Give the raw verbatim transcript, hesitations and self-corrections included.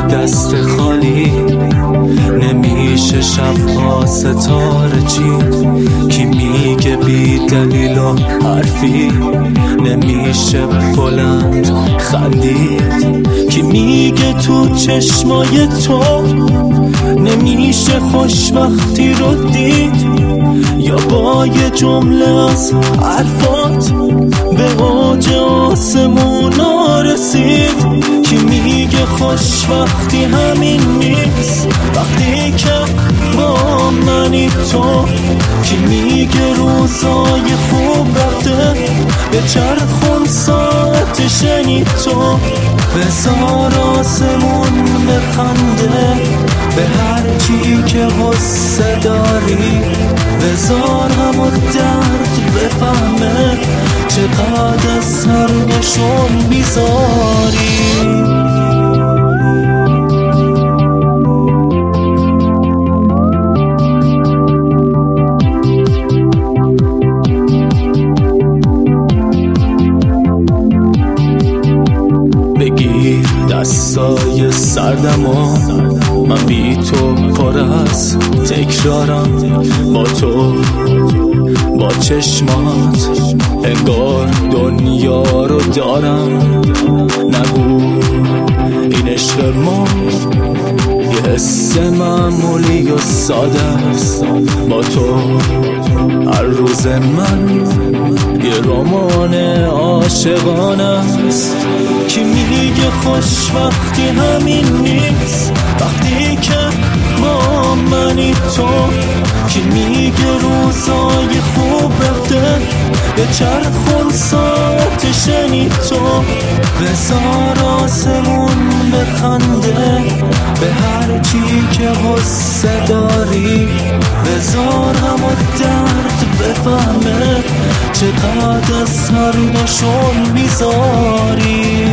دست خالی نمیشه شبها ستاره چید. کی میگه بی دلیل و حرفی نمیشه بلند خندید. کی میگه تو چشمای تو نمیشه خوشبختی رو دید. یا با یه جمله از حرفات به اوج آسمونا رسید. کی میگه خوشبختی همین نیست وقتی که با منی تو. کی میگه روزای خوب رفته به چرخون ساعت شنی تو. بذار آسمون بخنده به هر چی که غصه داری. بذار همو درد بفهمه چقدر سرگشون بیزاری. بگیر دستای سردم و من بی تو پر از تکرارم. با تو با چشمات انگار دنیا رو دارم. نگو این عشق ما یه حس معمولی و ساده است. با تو هر روز من یه رمان عاشقانه است. کی میگه خوشبختی همین نیست وقتی که با منی تو. کی میگه روزای خوب رفته به چرخون ساعت شنی تو. بذار آسمون بخنده به هر چی که غصه داری. بذار همو درد بفهمه چقدر سردشون بیزاری.